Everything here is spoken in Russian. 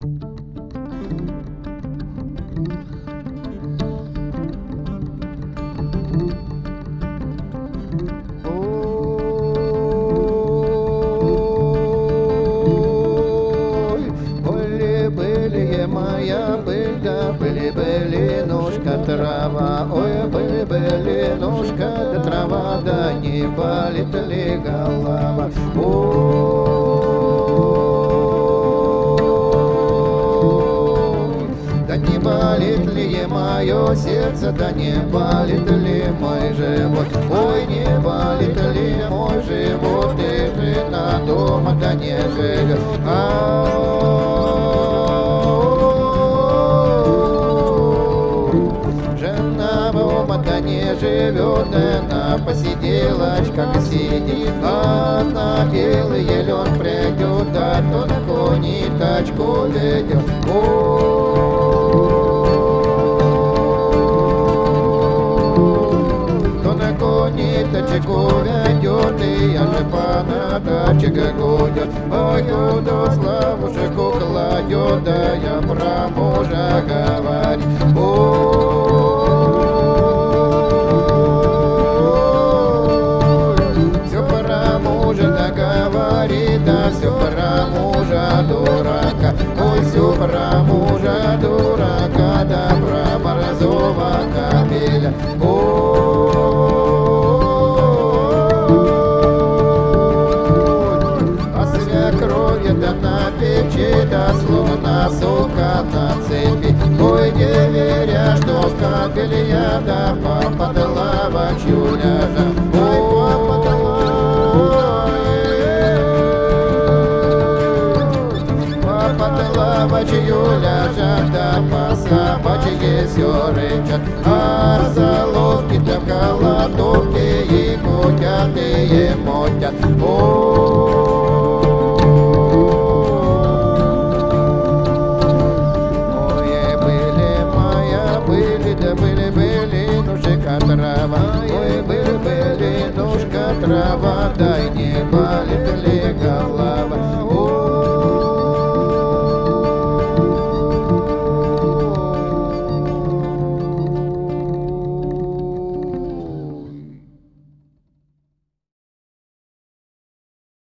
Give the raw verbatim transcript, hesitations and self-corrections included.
Моя быль, да были-были, ножка трава. Ой, были-были, ножка да трава, да не болит ли голова? Ой, да не болит ли мое сердце, да не болит ли мой живот? Ой, не болит ли мой живот, и жена дома, да не живет. Да не живет, она посиделочках сидит, а на белый лен придет, да то на кони тачку ведет. То на кони тачку ведет, и я же по даче гудет. Ой, куда славушку кладет, да я про мужа говорит. Да все про мужа дурака, ой, все про мужа дурака, да про борзого кобеля. Ой, а свекровь да на печи, да словно сука на цепи. Ой, не веря, что кобель я, да папа да лавочью ляжа. Ой, папа да лавочью ляжат, да по собачьи все рычат, а заловки-то в голодовке и кутят, и мотят. Ой, были моя, были, да были-были, ножка трава. Ой, были-были, ножка трава, дай не болит ли